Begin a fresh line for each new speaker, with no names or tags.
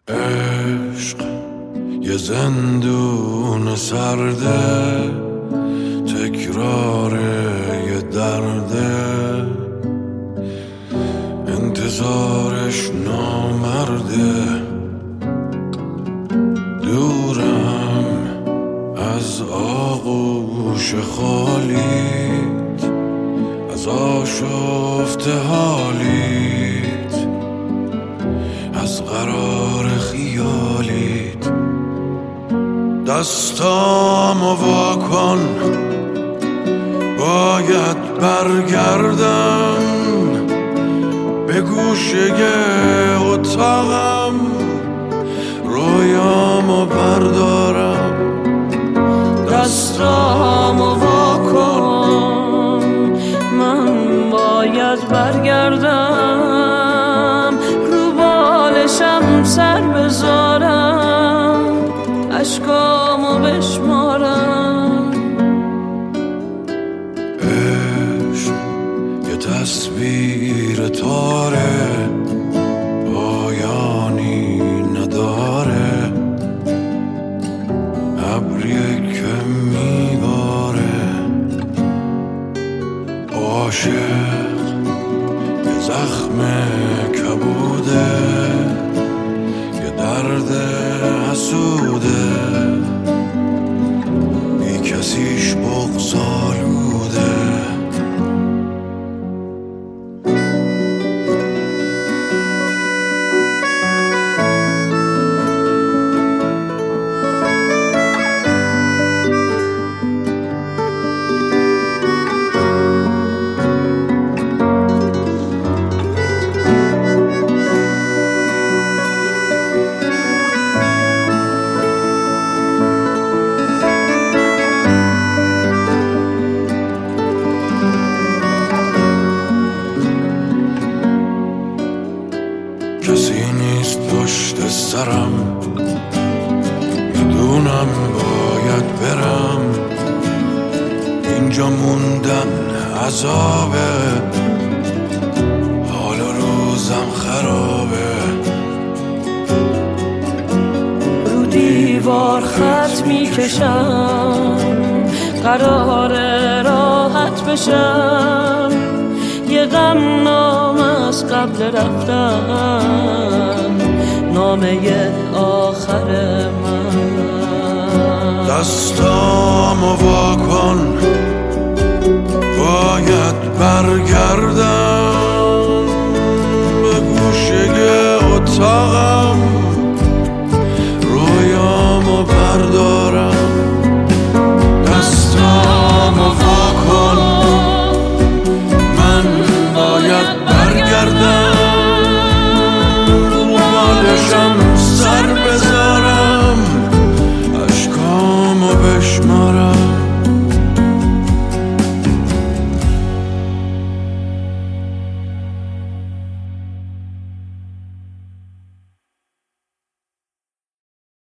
عشق یه زندون سرده، تکرار یه درده، انتظارش نامرده. دورم از آغوش خالیت، از آشفته حالیت، از قرار خیالیت. دستامو واکن، باید برگردم به گوشه اتاقم، رویامو بردارم.
دستامو واکن، من باید برگردم، رو بالشم سر بذارم، اشکامو بشمارم.
عشق یه تصویر تاره، پایانی نداره، ابریه که میباره. عاشق یه زخم کبوده، یه درد حسوده، بی کسیش بغض‌آلوده. کسی نیست پشت سرم، میدونم باید برم، اینجا موندن عذابه، حال روزم خرابه.
رو دیوار خط میکشم، قراره راحت بشم، یه غم نامه از قبل رفتم، نامه آخر من.
دستامو واکن، باید برگردم به گوشه اتاقم،